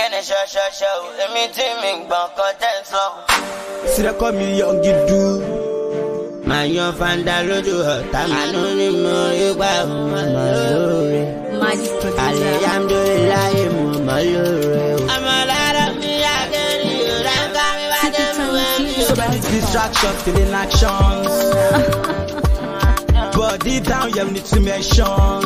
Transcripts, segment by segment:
Kenny show, èmi tí mi gbọ́n content so. See they call me young Gidu. My young fanda lójú ọ̀tá mànú ni mo rí gbà ọmọ lóore. Alhamdulillah mo mọ̀ lóore. Ọmọ lára mi àgẹ́rì òràǹkà mi bá dé mú ẹ̀mí. So many distractions, still in actions. But deep down you need to mention.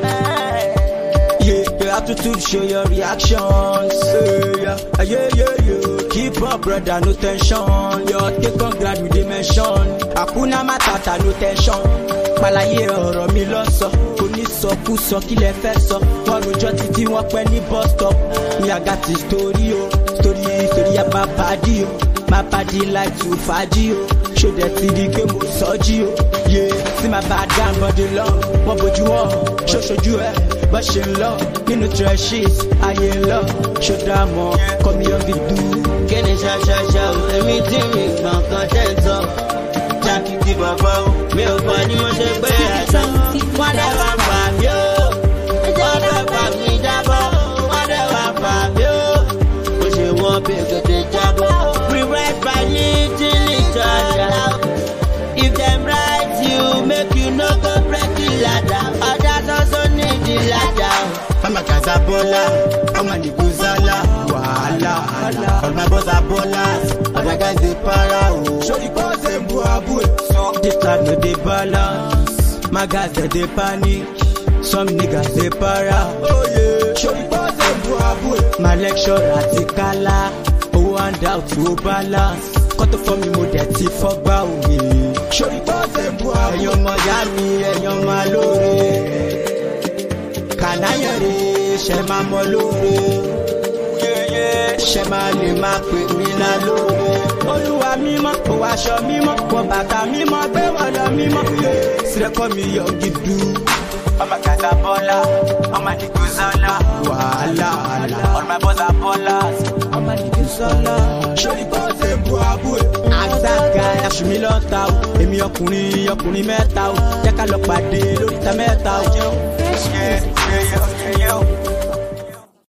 Your attitude show your reactions. Yeah. Keep up, brother, no tension. Your take on grad with dimension. Hakuna matata, no tension. Palaye ọ̀rọ̀ mi lọ sọ. Onísọkúsọ kí lẹ fẹ́ sọ. Wọ́n rojọ́ títí wọ́n pẹ́ ní bus stop. Me I got the story o. Story about body o. My body like to faji o. Show that TD pé mo sọ́jí o. Yeah, see my bad down body long. Wọ́n bójú wọn, ṣoṣojú ẹ̀. Bọ́ ṣe ń lọ nínú trenches, ayé ń lọ. Ṣó dáa mọ́, kọ́ mi young Gidu. Kenny show, èmi tí mi gbọ́n content so. Jákì ti bàbá o, mi ò gbọ́ ní mo ṣe gbé ẹ̀sán. Wọ́n dẹ̀ wá pa mí o, wọ́n dẹ̀ pa mí jábọ̀. Wọ́n dẹ̀ wá pa mí o, mo ṣe wọ́n bí tètè jábọ̀. We write by little each other. If them write you, make you no go break the ladder. Others also need the ladder. I'm a Casabola, I'm a Niguzala. Wahala, all my boys are ballers. Other guys they para. Show the boys them buabu. This time no they balance. My guys they panic. Some niggas they para. Oh yeah. Show the boys them buabu. My lecture atikala. Oh and out to balance. Cut for me mo dirty for bawi. Show the boys them buabu. Eyan mo yami, eyan ma lore. Kanayere, ṣe máa mọ lóore. Ṣe máa lè máa pè mí lálóore. Olúwa mímọ́, kò aṣọ mímọ́, kò bàtà mímọ́, gbé wọn lọ mímọ́. Sílẹ̀ kọ́ mi young Gidu. Ọmọ Casabola, ọmọ Niguzala. Wàhálà. All my boys are ballers. Ọmọ Niguzala. Ṣòrí bọ́ọ̀sì bu abúlé. Àgbàgà aṣù mi lọ́ta o. Èmi ọkùnrin mẹ́ta o. Jẹ́ ká lọ pàdé lóríta mẹ́ta o. Yeah.